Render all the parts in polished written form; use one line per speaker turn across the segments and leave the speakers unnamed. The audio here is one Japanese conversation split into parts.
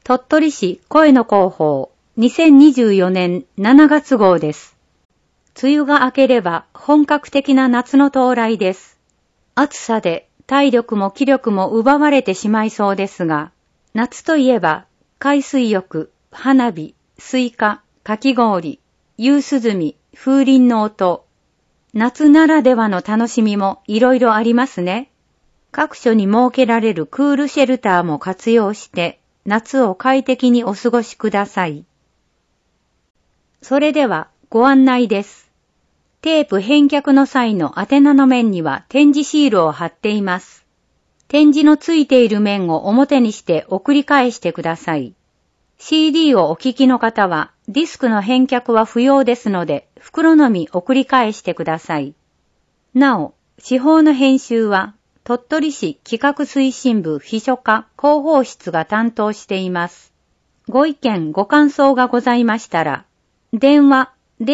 鳥取市声の広報2024年7月号です。梅雨が明ければ本格的な夏の到来です。暑さで体力も気力も奪われてしまいそうですが、夏といえば海水浴、花火、スイカ、かき氷、夕涼み、風鈴の音。夏ならではの楽しみもいろいろありますね。各所に設けられるクールシェルターも活用して、夏を快適にお過ごしください。それではご案内です。テープ返却の際の宛名の面には展示シールを貼っています。展示のついている面を表にして送り返してください。CD をお聞きの方はディスクの返却は不要ですので袋のみ送り返してください。なお、司法の編集は鳥取市企画推進部秘書課広報室が担当しています。ご意見ご感想がございましたら、電話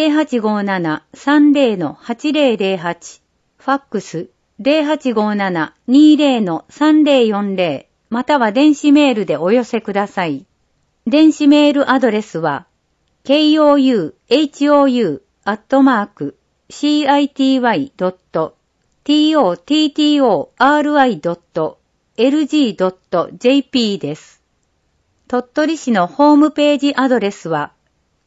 0857-30-8008、ファックス 0857-20-3040 または電子メールでお寄せください。電子メールアドレスは kouyou@city.tottori.lg.jp です。鳥取市のホームページアドレスは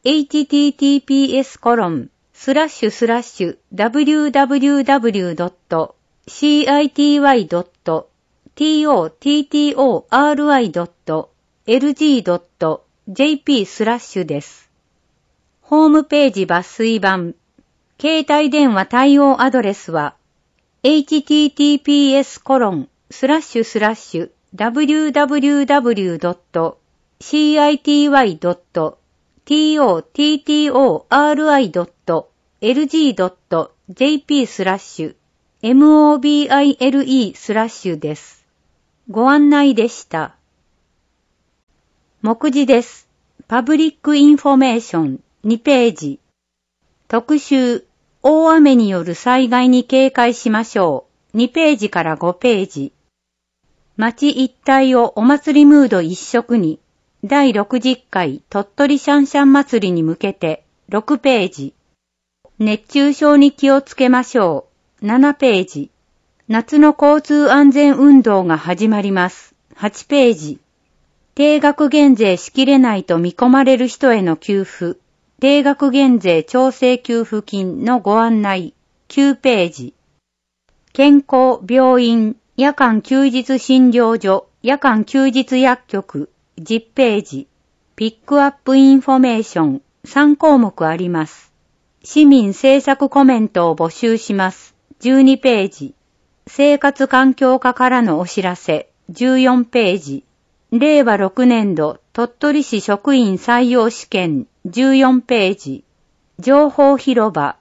https://www.city.lg.jp/ です。ホームページ抜粋版。携帯電話対応アドレスは https://www.city.tottori.jp/mobile/ です。ご案内でした。目次です。パブリックインフォメーション2ページ。特集、大雨による災害に警戒しましょう。2ページから5ページ。町一帯をお祭りムード一色に、第60回鳥取シャンシャン祭りに向けて6ページ。熱中症に気をつけましょう。7ページ。夏の交通安全運動が始まります。8ページ。定額減税しきれないと見込まれる人への給付。定額減税調整給付金のご案内9ページ。健康、病院、夜間休日診療所、夜間休日薬局10ページ。ピックアップインフォメーション3項目あります。市民政策コメントを募集します。12ページ。生活環境課からのお知らせ14ページ。令和6年度鳥取市職員採用試験14ページ。情報広場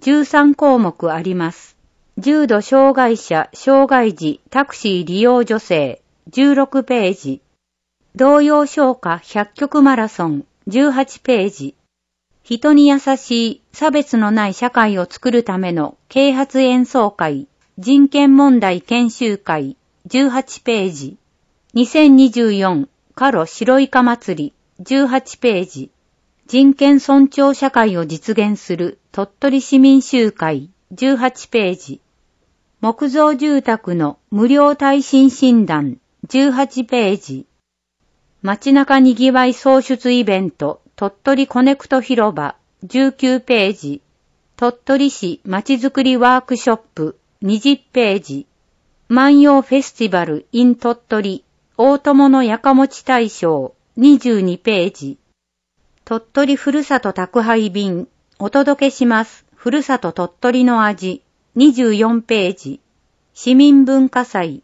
13項目あります。重度障害者、障害児、タクシー利用女性16ページ。童謡唱歌100曲マラソン18ページ。人に優しい差別のない社会を作るための啓発演奏会、人権問題研修会18ページ。2024カロ白イカ祭り18ページ。人権尊重社会を実現する鳥取市民集会18ページ。木造住宅の無料耐震診断18ページ。街中にぎわい創出イベント鳥取コネクト広場19ページ。鳥取市まちづくりワークショップ20ページ。万葉フェスティバル in 鳥取大友のやかもち大賞22ページ。鳥取ふるさと宅配便お届けします。ふるさと鳥取の味24ページ。市民文化祭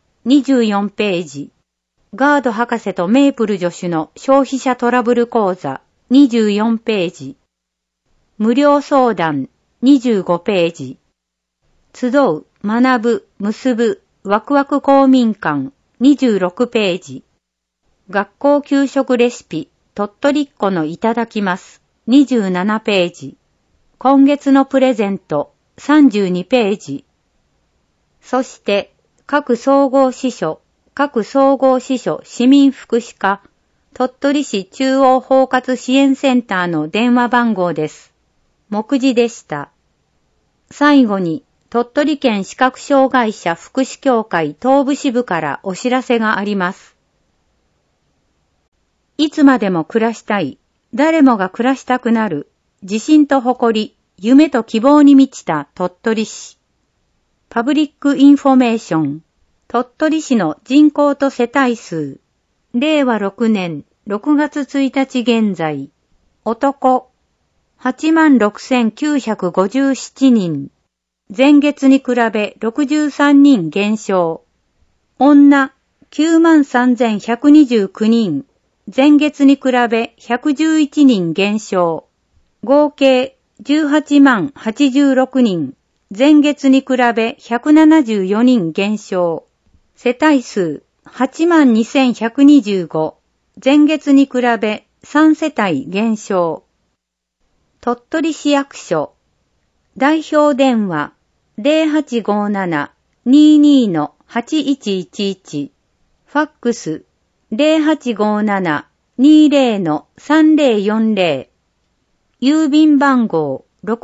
24ページ。ガード博士とメープル助手の消費者トラブル講座24ページ。無料相談25ページ。集う、学ぶ、結ぶ、ワクワク公民館26ページ。学校給食レシピ、鳥取っ子のいただきます。27ページ。今月のプレゼント、32ページ。そして、各総合支所市民福祉課、 鳥取市中央包括支援センターの電話番号です。目次でした。最後に、鳥取県視覚障害者福祉協会東部支部からお知らせがあります。いつまでも暮らしたい、誰もが暮らしたくなる、自信と誇り、夢と希望に満ちた鳥取市。パブリックインフォメーション、鳥取市の人口と世帯数、令和6年6月1日現在、男、86,957 人。前月に比べ63人減少。女、93,129 人。前月に比べ111人減少。合計18万86人。前月に比べ174人減少。世帯数82,125。前月に比べ3世帯減少。鳥取市役所。代表電話0857-22-8111。ファックス0857-20-3040。郵便番号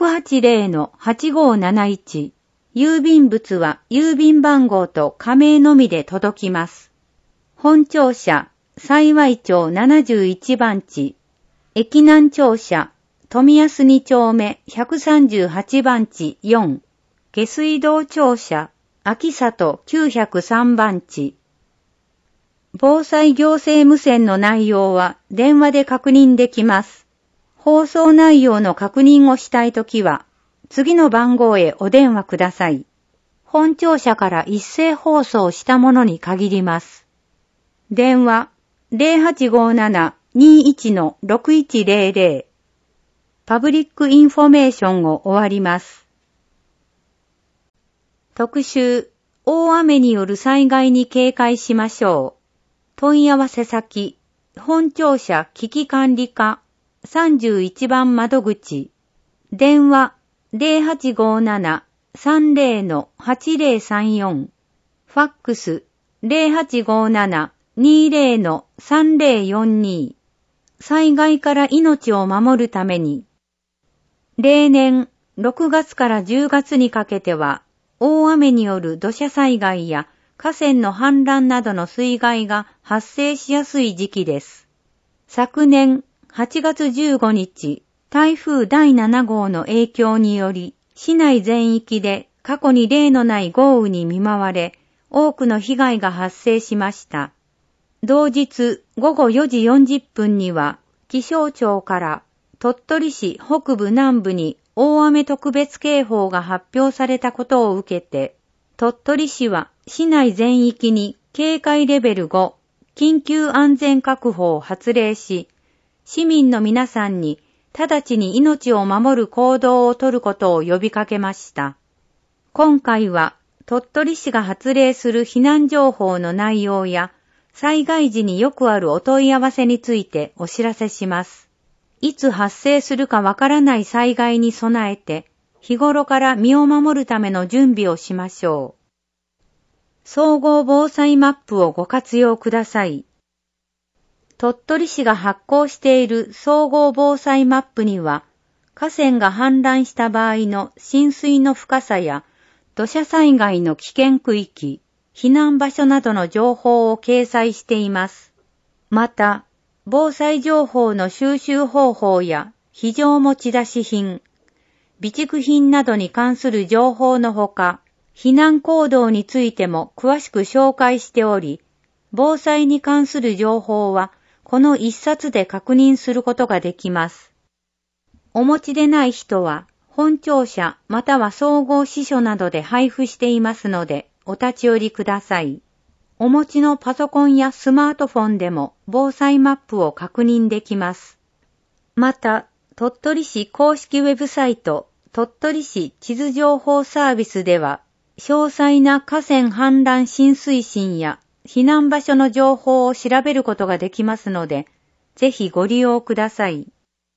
680-8571。郵便物は郵便番号と仮名のみで届きます。本庁舎、幸町71番地。駅南庁舎、富安2丁目138番地4。下水道庁舎、秋里903番地。防災行政無線の内容は電話で確認できます。放送内容の確認をしたいときは、次の番号へお電話ください。本庁舎から一斉放送したものに限ります。電話0857-21-6100。パブリックインフォメーションを終わります。特集、大雨による災害に警戒しましょう。問い合わせ先、本庁舎危機管理課31番窓口。電話0857-30-8034。ファックス0857-20-3042。災害から命を守るために。例年6月から10月にかけては大雨による土砂災害や河川の氾濫などの水害が発生しやすい時期です。昨年8月15日、台風第7号の影響により市内全域で過去に例のない豪雨に見舞われ多くの被害が発生しました。同日午後4時40分には気象庁から鳥取市北部南部に大雨特別警報が発表されたことを受けて、鳥取市は市内全域に警戒レベル5、緊急安全確保を発令し、市民の皆さんに直ちに命を守る行動をとることを呼びかけました。今回は鳥取市が発令する避難情報の内容や、災害時によくあるお問い合わせについてお知らせします。いつ発生するかわからない災害に備えて、日頃から身を守るための準備をしましょう。総合防災マップをご活用ください。鳥取市が発行している総合防災マップには、河川が氾濫した場合の浸水の深さや、土砂災害の危険区域、避難場所などの情報を掲載しています。また、防災情報の収集方法や非常持ち出し品、備蓄品などに関する情報のほか、避難行動についても詳しく紹介しており、防災に関する情報はこの一冊で確認することができます。お持ちでない人は本庁舎または総合支所などで配布していますのでお立ち寄りください。お持ちのパソコンやスマートフォンでも防災マップを確認できます。また、鳥取市公式ウェブサイト鳥取市地図情報サービスでは、詳細な河川氾濫浸水深や避難場所の情報を調べることができますので、ぜひご利用ください。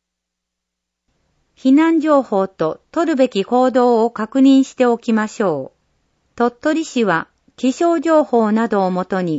避難情報と取るべき行動を確認しておきましょう。鳥取市は気象情報などをもとに、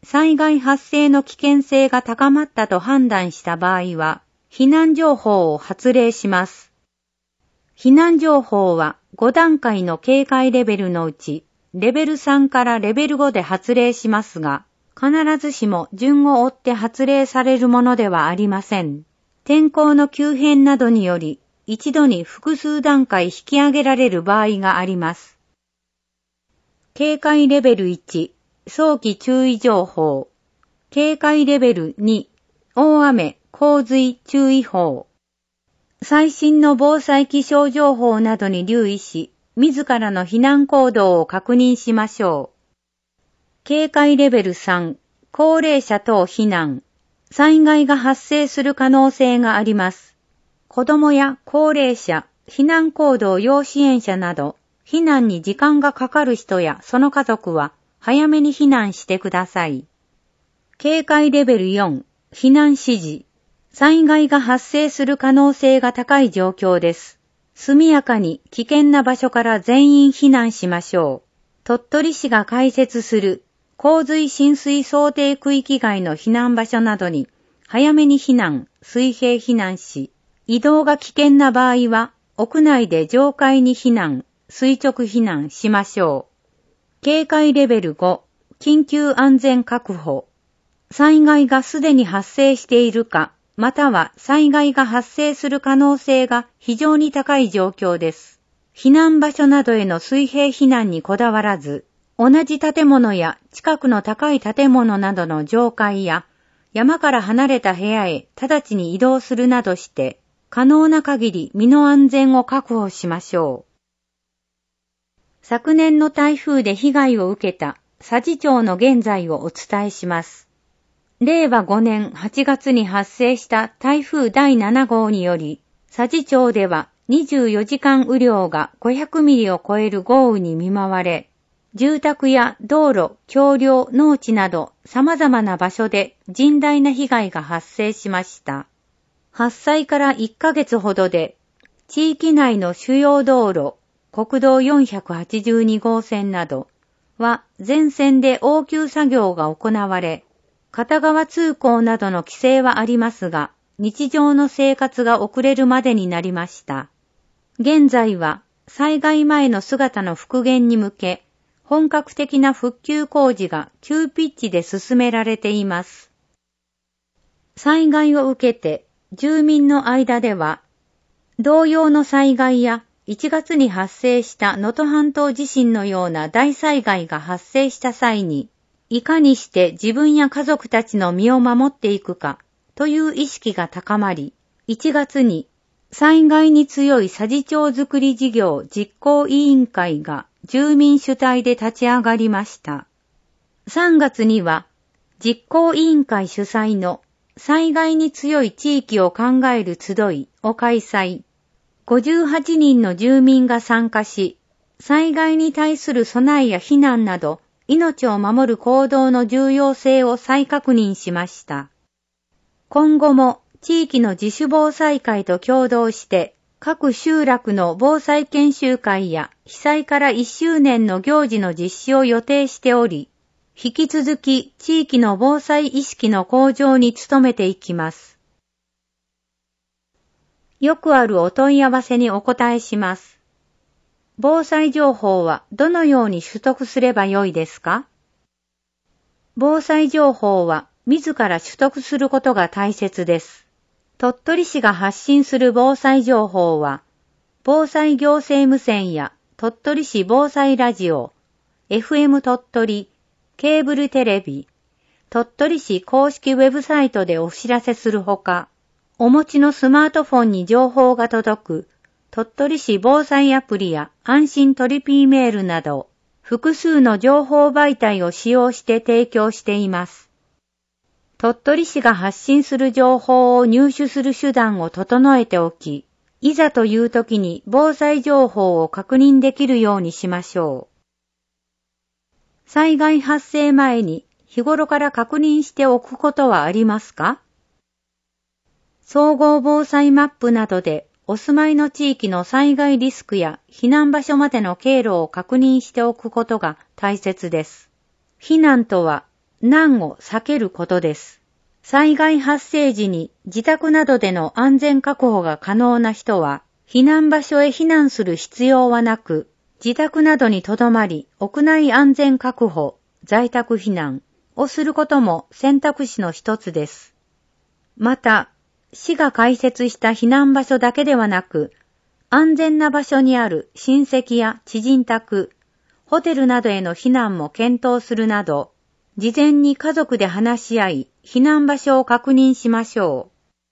災害発生の危険性が高まったと判断した場合は、避難情報を発令します。避難情報は5段階の警戒レベルのうち、レベル3からレベル5で発令しますが、必ずしも順を追って発令されるものではありません。天候の急変などにより、一度に複数段階引き上げられる場合があります。警戒レベル1、早期注意情報。警戒レベル2、大雨、洪水注意報。最新の防災気象情報などに留意し、自らの避難行動を確認しましょう。警戒レベル3、高齢者等避難。災害が発生する可能性があります。子供や高齢者、避難行動要支援者など、避難に時間がかかる人やその家族は早めに避難してください。警戒レベル4、避難指示。災害が発生する可能性が高い状況です。速やかに危険な場所から全員避難しましょう。鳥取市が開設する洪水浸水想定区域外の避難場所などに早めに避難、水平避難し、移動が危険な場合は屋内で上階に避難、垂直避難しましょう。警戒レベル5、緊急安全確保。災害がすでに発生しているか、または災害が発生する可能性が非常に高い状況です。避難場所などへの水平避難にこだわらず、同じ建物や近くの高い建物などの上階や山から離れた部屋へ直ちに移動するなどして、可能な限り身の安全を確保しましょう。昨年の台風で被害を受けた佐治町の現在をお伝えします。令和5年8月に発生した台風第7号により、佐治町では24時間雨量が500ミリを超える豪雨に見舞われ、住宅や道路、橋梁、農地など様々な場所で甚大な被害が発生しました。発災から1ヶ月ほどで、地域内の主要道路、国道482号線などは全線で応急作業が行われ、片側通行などの規制はありますが、日常の生活が遅れるまでになりました。現在は災害前の姿の復元に向け、本格的な復旧工事が急ピッチで進められています。災害を受けて住民の間では、同様の災害や1月に発生した能登半島地震のような大災害が発生した際に、いかにして自分や家族たちの身を守っていくかという意識が高まり、1月に災害に強い佐治町づくり事業実行委員会が住民主体で立ち上がりました。3月には実行委員会主催の災害に強い地域を考える集いを開催。58人の住民が参加し、災害に対する備えや避難など、命を守る行動の重要性を再確認しました。今後も地域の自主防災会と共同して各集落の防災研修会や被災から1周年の行事の実施を予定しており、引き続き地域の防災意識の向上に努めていきます。よくあるお問い合わせにお答えします。防災情報はどのように取得すればよいですか？防災情報は自ら取得することが大切です。鳥取市が発信する防災情報は、防災行政無線や鳥取市防災ラジオ、FM 鳥取、ケーブルテレビ、鳥取市公式ウェブサイトでお知らせするほか、お持ちのスマートフォンに情報が届く鳥取市防災アプリや安心トリピーメールなど、複数の情報媒体を使用して提供しています。鳥取市が発信する情報を入手する手段を整えておき、いざという時に防災情報を確認できるようにしましょう。災害発生前に日頃から確認しておくことはありますか？総合防災マップなどでお住まいの地域の災害リスクや避難場所までの経路を確認しておくことが大切です。避難とは難を避けることです。災害発生時に自宅などでの安全確保が可能な人は、避難場所へ避難する必要はなく、自宅などに留まり、屋内安全確保、在宅避難をすることも選択肢の一つです。また、市が開設した避難場所だけではなく、安全な場所にある親戚や知人宅、ホテルなどへの避難も検討するなど、事前に家族で話し合い、避難場所を確認しましょ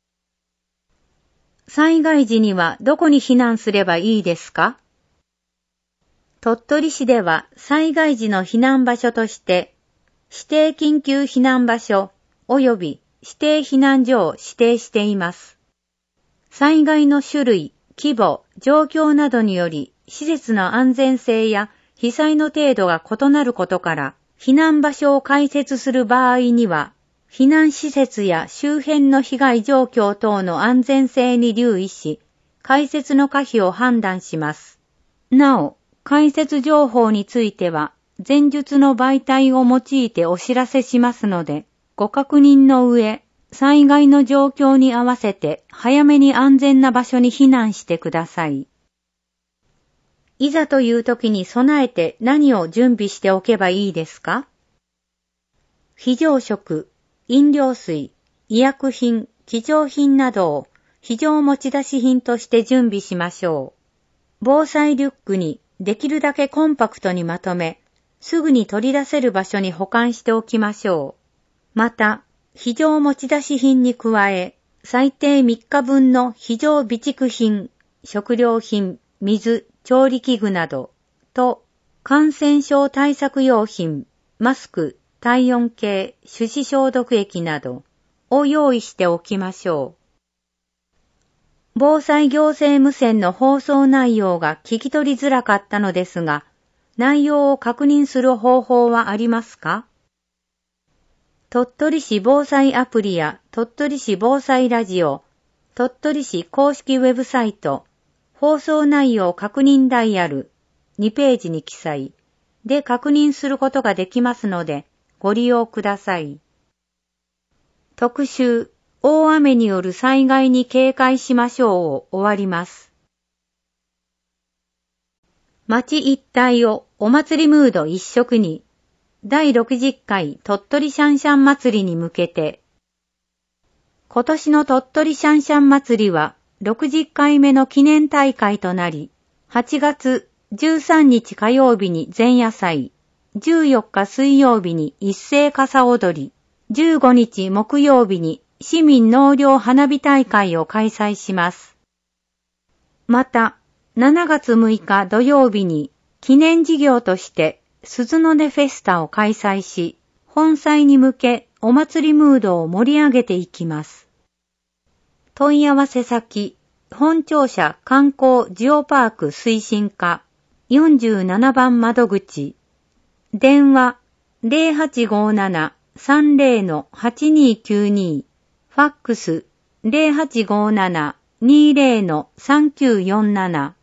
う。災害時にはどこに避難すればいいですか？鳥取市では災害時の避難場所として、指定緊急避難場所及び指定避難所を指定しています。災害の種類、規模、状況などにより、施設の安全性や被災の程度が異なることから、避難場所を開設する場合には、避難施設や周辺の被害状況等の安全性に留意し、開設の可否を判断します。なお、開設情報については、前述の媒体を用いてお知らせしますので、ご確認の上、災害の状況に合わせて早めに安全な場所に避難してください。いざという時に備えて何を準備しておけばいいですか？非常食、飲料水、医薬品、貴重品などを非常持ち出し品として準備しましょう。防災リュックにできるだけコンパクトにまとめ、すぐに取り出せる場所に保管しておきましょう。また、非常持ち出し品に加え、最低3日分の非常備蓄品、食料品、水、調理器具などと、感染症対策用品、マスク、体温計、手指消毒液などを用意しておきましょう。防災行政無線の放送内容が聞き取りづらかったのですが、内容を確認する方法はありますか？鳥取市防災アプリや鳥取市防災ラジオ、鳥取市公式ウェブサイト、放送内容確認ダイヤル、2ページに記載で確認することができますので、ご利用ください。特集、大雨による災害に警戒しましょうを終わります。町一帯をお祭りムード一色に、第60回鳥取シャンシャン祭りに向けて、今年の鳥取シャンシャン祭りは60回目の記念大会となり、8月13日火曜日に前夜祭、14日水曜日に一斉傘踊り、15日木曜日に市民納涼花火大会を開催します。また、7月6日土曜日に記念事業として鈴の音フェスタを開催し、本祭に向けお祭りムードを盛り上げていきます。問い合わせ先、本庁舎観光ジオパーク推進課47番窓口、電話 0857-30-8292、ファックス 0857-20-3947。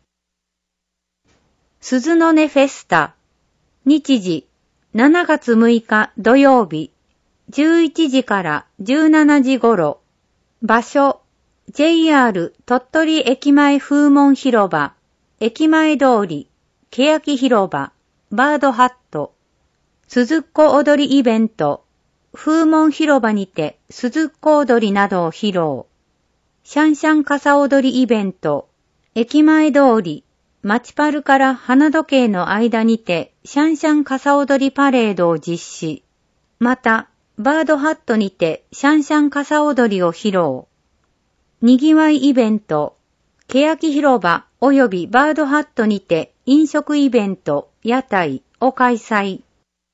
鈴の音フェスタ、日時7月6日土曜日、11時から17時頃、場所 JR 鳥取駅前風門広場、駅前通り、欅広場、バードハット、鈴っ子踊りイベント、風門広場にて鈴っ子踊りなどを披露、シャンシャン傘踊りイベント、駅前通り、町パルから花時計の間にてシャンシャン傘踊りパレードを実施。また、バードハットにてシャンシャン傘踊りを披露。にぎわいイベント、欅広場及びバードハットにて飲食イベント、屋台を開催。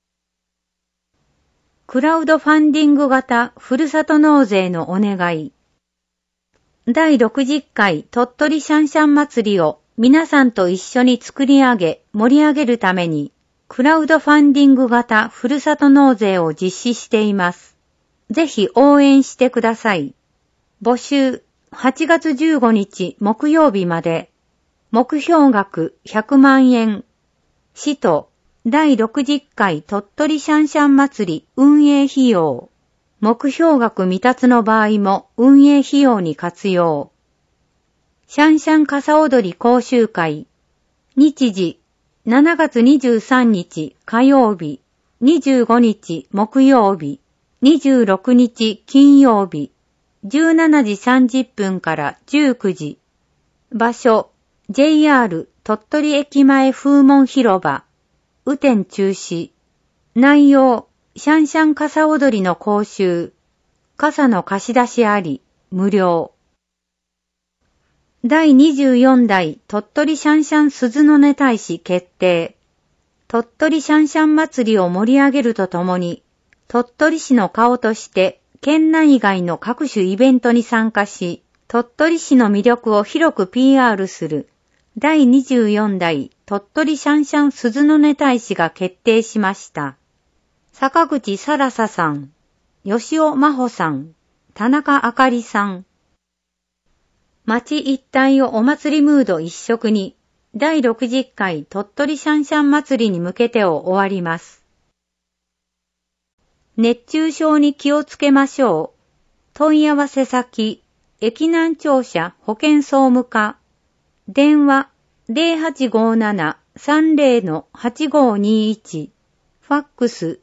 クラウドファンディング型ふるさと納税のお願い。第60回鳥取シャンシャン祭りを皆さんと一緒に作り上げ、盛り上げるために、クラウドファンディング型ふるさと納税を実施しています。ぜひ応援してください。募集、8月15日木曜日まで。目標額100万円。使途、 第60回鳥取シャンシャン祭り運営費用。目標額未達の場合も運営費用に活用。シャンシャン傘踊り講習会。日時、7月23日火曜日、25日木曜日、26日金曜日、17時30分から19時。場所、JR 鳥取駅前風門広場。雨天中止。内容、シャンシャン傘踊りの講習。傘の貸し出しあり、無料。第24代鳥取シャンシャン鈴の音大使決定。鳥取シャンシャン祭りを盛り上げるとともに、鳥取市の顔として県内以外の各種イベントに参加し、鳥取市の魅力を広く PR する第24代鳥取シャンシャン鈴の音大使が決定しました。坂口さらささん、吉尾真帆さん、田中あかりさん。町一帯をお祭りムード一色に、第60回鳥取シャンシャン祭りに向けてを終わります。熱中症に気をつけましょう。問い合わせ先、駅南庁舎保健総務課。電話 0857-30-8521。ファックス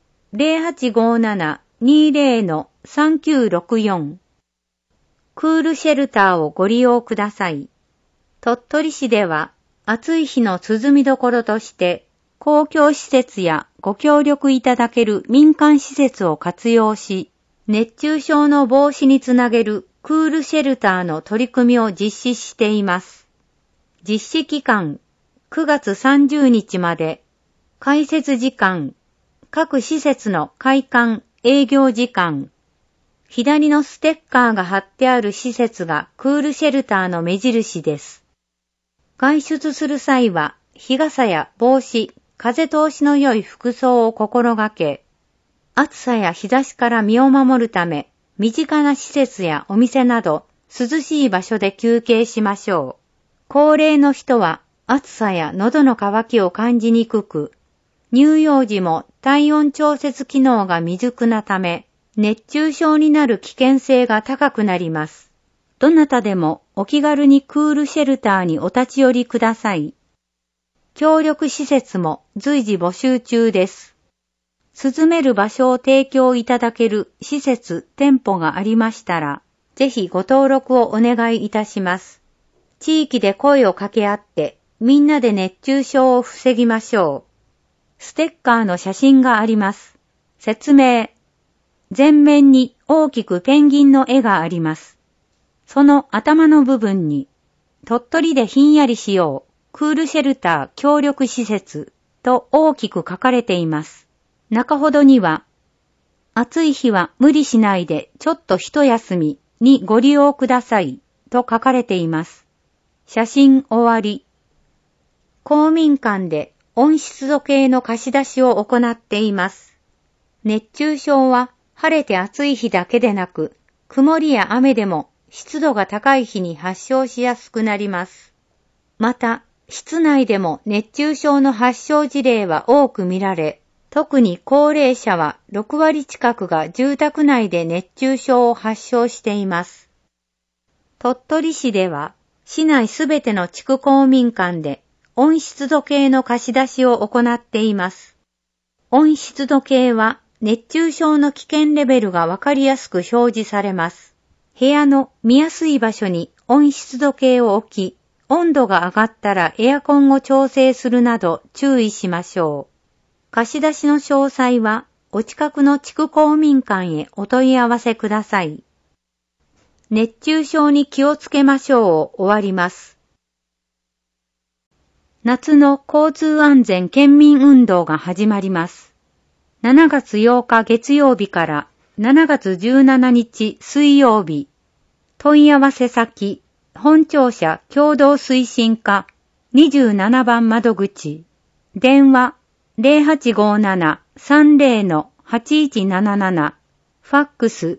0857-20-3964。クールシェルターをご利用ください。鳥取市では暑い日の涼みどころとして公共施設やご協力いただける民間施設を活用し、熱中症の防止につなげるクールシェルターの取り組みを実施しています。実施期間9月30日まで。開設時間、各施設の開館、営業時間。左のステッカーが貼ってある施設がクールシェルターの目印です。外出する際は日傘や帽子、風通しの良い服装を心がけ、暑さや日差しから身を守るため、身近な施設やお店など涼しい場所で休憩しましょう。高齢の人は暑さや喉の渇きを感じにくく、乳幼児も体温調節機能が未熟なため、熱中症になる危険性が高くなります。どなたでもお気軽にクールシェルターにお立ち寄りください。協力施設も随時募集中です。涼める場所を提供いただける施設、店舗がありましたら、ぜひご登録をお願いいたします。地域で声を掛け合って、みんなで熱中症を防ぎましょう。ステッカーの写真があります。説明。前面に大きくペンギンの絵があります。その頭の部分に、鳥取でひんやりしよう、クールシェルター協力施設と大きく書かれています。中ほどには、暑い日は無理しないでちょっと一休みにご利用くださいと書かれています。写真終わり。公民館で温湿度計の貸し出しを行っています。熱中症は晴れて暑い日だけでなく、曇りや雨でも湿度が高い日に発症しやすくなります。また、室内でも熱中症の発症事例は多く見られ、特に高齢者は6割近くが住宅内で熱中症を発症しています。鳥取市では、市内すべての地区公民館で温湿度計の貸し出しを行っています。温湿度計は熱中症の危険レベルがわかりやすく表示されます。部屋の見やすい場所に温湿度計を置き、温度が上がったらエアコンを調整するなど注意しましょう。貸し出しの詳細はお近くの地区公民館へお問い合わせください。熱中症に気をつけましょうを終わります。夏の交通安全県民運動が始まります。7月8日月曜日から7月17日水曜日。問い合わせ先、本庁舎共同推進課27番窓口。電話 0857-30-8177。ファックス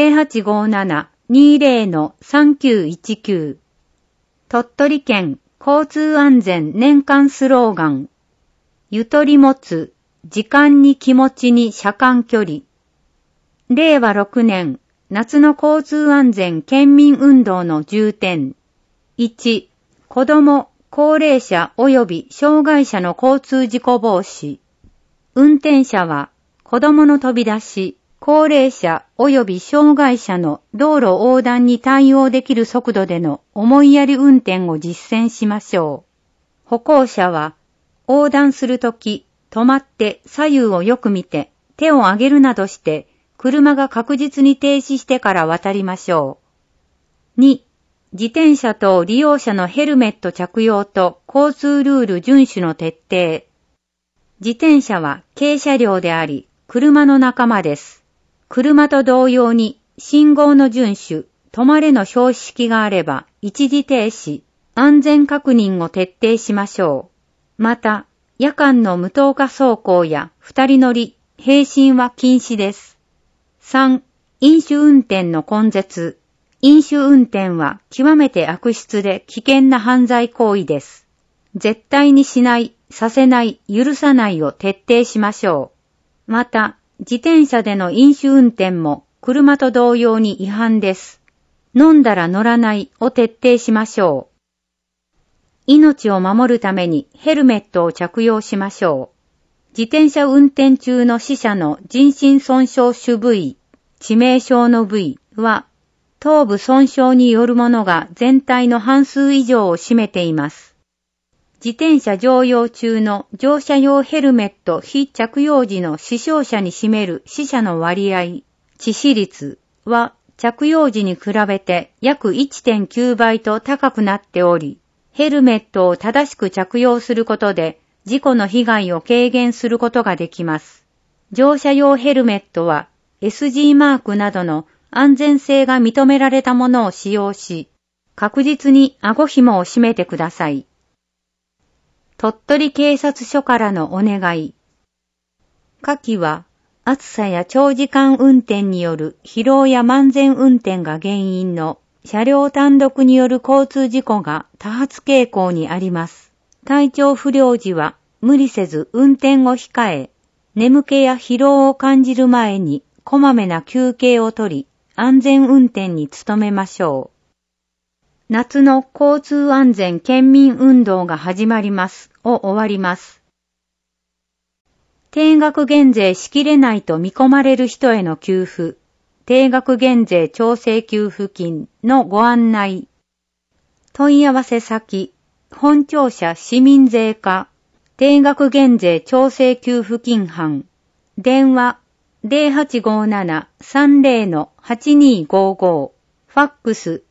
0857-20-3919。鳥取県交通安全年間スローガン。 ゆとり持つ、時間に気持ちに車間距離。令和6年、夏の交通安全県民運動の重点。1、子供、高齢者及び障害者の交通事故防止。運転者は、子供の飛び出し、高齢者及び障害者の道路横断に対応できる速度での思いやり運転を実践しましょう。歩行者は、横断するとき、止まって左右をよく見て、手を上げるなどして、車が確実に停止してから渡りましょう。2、自転車等利用者のヘルメット着用と交通ルール遵守の徹底。自転車は軽車両であり、車の仲間です。車と同様に信号の遵守、止まれの標識があれば一時停止、安全確認を徹底しましょう。また、夜間の無灯火走行や二人乗り、並進は禁止です。3、飲酒運転の根絶。飲酒運転は極めて悪質で危険な犯罪行為です。絶対にしない、させない、許さないを徹底しましょう。また、自転車での飲酒運転も車と同様に違反です。飲んだら乗らないを徹底しましょう。命を守るためにヘルメットを着用しましょう。自転車運転中の死者の人身損傷種部位、致命傷の部位は、頭部損傷によるものが全体の半数以上を占めています。自転車乗用中の乗車用ヘルメット非着用時の死傷者に占める死者の割合、致死率は着用時に比べて約 1.9 倍と高くなっており、ヘルメットを正しく着用することで事故の被害を軽減することができます。乗車用ヘルメットは SG マークなどの安全性が認められたものを使用し、確実に顎紐を締めてください。鳥取警察署からのお願い。下記は、暑さや長時間運転による疲労や慢前運転が原因の車両単独による交通事故が多発傾向にあります。体調不良時は無理せず運転を控え、眠気や疲労を感じる前にこまめな休憩をとり、安全運転に努めましょう。夏の交通安全県民運動が始まりますを終わります。定額減税しきれないと見込まれる人への給付、定額減税調整給付金のご案内。問い合わせ先、本庁舎市民税課、定額減税調整給付金班、電話 0857-30-8255、ファックス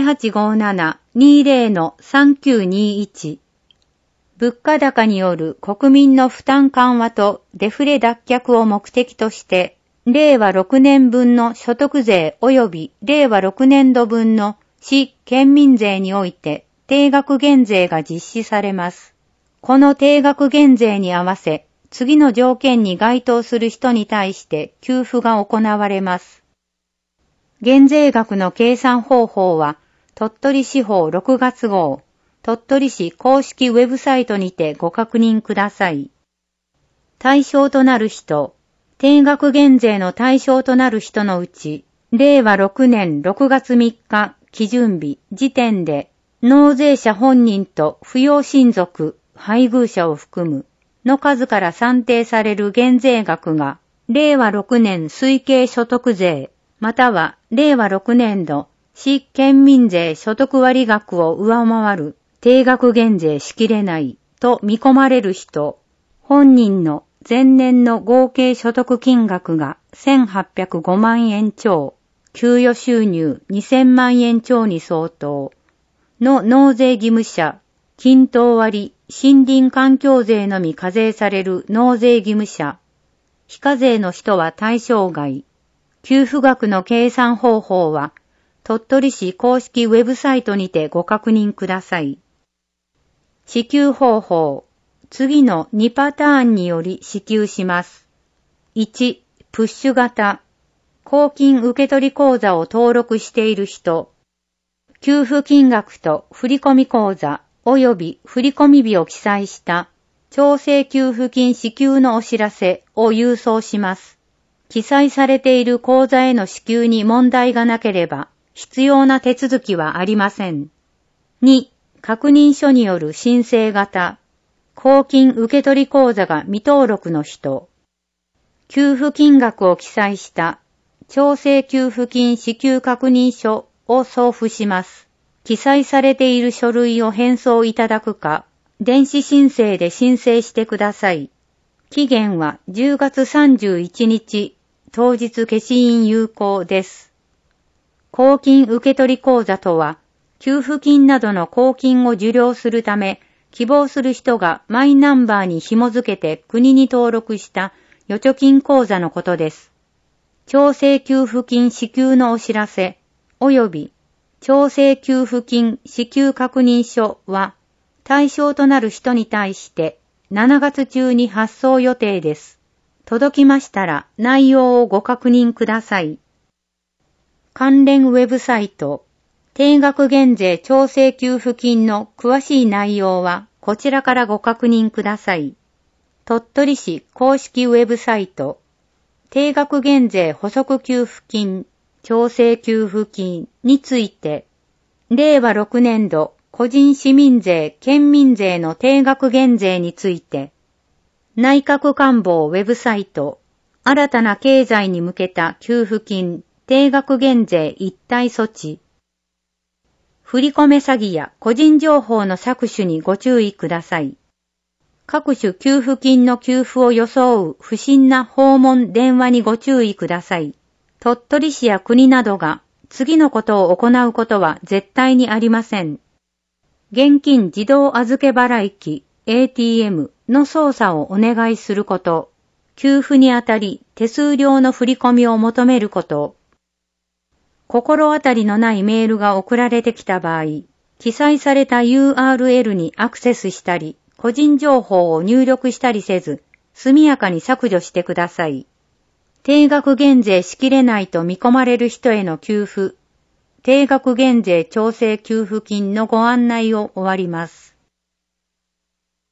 0857-20-3921。物価高による国民の負担緩和とデフレ脱却を目的として、令和6年分の所得税及び令和6年度分の市県民税において定額減税が実施されます。この定額減税に合わせ、次の条件に該当する人に対して給付が行われます。減税額の計算方法は、鳥取市法6月号、鳥取市公式ウェブサイトにてご確認ください。対象となる人、定額減税の対象となる人のうち、令和6年6月3日基準日時点で、納税者本人と扶養親族、配偶者を含むの数から算定される減税額が、令和6年推計所得税、または令和6年度市県民税所得割額を上回る定額減税しきれないと見込まれる人、本人の前年の合計所得金額が1805万円超、給与収入2000万円超に相当の納税義務者、均等割森林環境税のみ課税される納税義務者、非課税の人は対象外。給付額の計算方法は、鳥取市公式ウェブサイトにてご確認ください。支給方法。次の2パターンにより支給します。1、プッシュ型。公金受取口座を登録している人。給付金額と振込口座及び振込日を記載した調整給付金支給のお知らせを郵送します。記載されている口座への支給に問題がなければ、必要な手続きはありません。2、確認書による申請型。公金受取口座が未登録の人。給付金額を記載した調整給付金支給確認書を送付します。記載されている書類を返送いただくか、電子申請で申請してください。期限は10月31日、当日消印有効です。公金受取口座とは、給付金などの公金を受領するため、希望する人がマイナンバーに紐付けて国に登録した預貯金口座のことです。調整給付金支給のお知らせ、及び調整給付金支給確認書は、対象となる人に対して7月中に発送予定です。届きましたら内容をご確認ください。関連ウェブサイト、定額減税調整給付金の詳しい内容はこちらからご確認ください。鳥取市公式ウェブサイト、定額減税補足給付金、調整給付金について、令和6年度個人市民税・県民税の定額減税について、内閣官房ウェブサイト、新たな経済に向けた給付金、定額減税一体措置、振り込め詐欺や個人情報の搾取にご注意ください。各種給付金の給付を装う不審な訪問電話にご注意ください。鳥取市や国などが次のことを行うことは絶対にありません。現金自動預け払機 ATM の操作をお願いすること。給付にあたり手数料の振り込みを求めること。心当たりのないメールが送られてきた場合、記載された URL にアクセスしたり、個人情報を入力したりせず、速やかに削除してください。定額減税しきれないと見込まれる人への給付、定額減税調整給付金のご案内を終わります。